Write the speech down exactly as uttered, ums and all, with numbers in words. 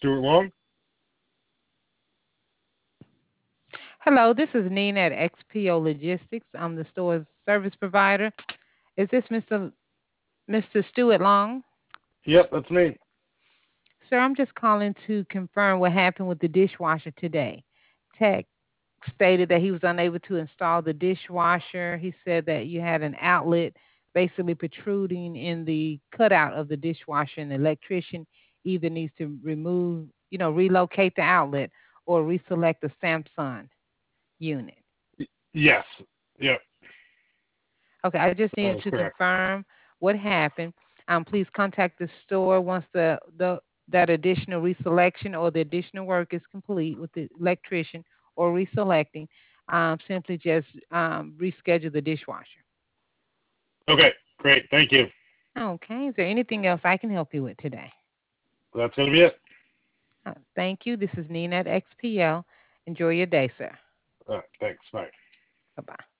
Stuart Long? Hello, this is Nina at X P O Logistics. I'm the store's service provider. Is this Mister Mister Stewart Long? Yep, that's me. Sir, I'm just calling to confirm what happened with the dishwasher today. Tech stated that he was unable to install the dishwasher. He said that you had an outlet basically protruding in the cutout of the dishwasher, and the electrician either needs to remove, you know, relocate the outlet or reselect the Samsung unit. Yes. Yep, Okay, I just that needed is to correct. confirm what happened. Um, please contact the store once the, the that additional reselection or the additional work is complete with the electrician or reselecting. Um, simply just um, reschedule the dishwasher. Okay, great. Thank you. Okay, is there anything else I can help you with today? That's going to be it. Uh, thank you. This is Nina at X P L. Enjoy your day, sir. All right, thanks. Bye. Bye bye.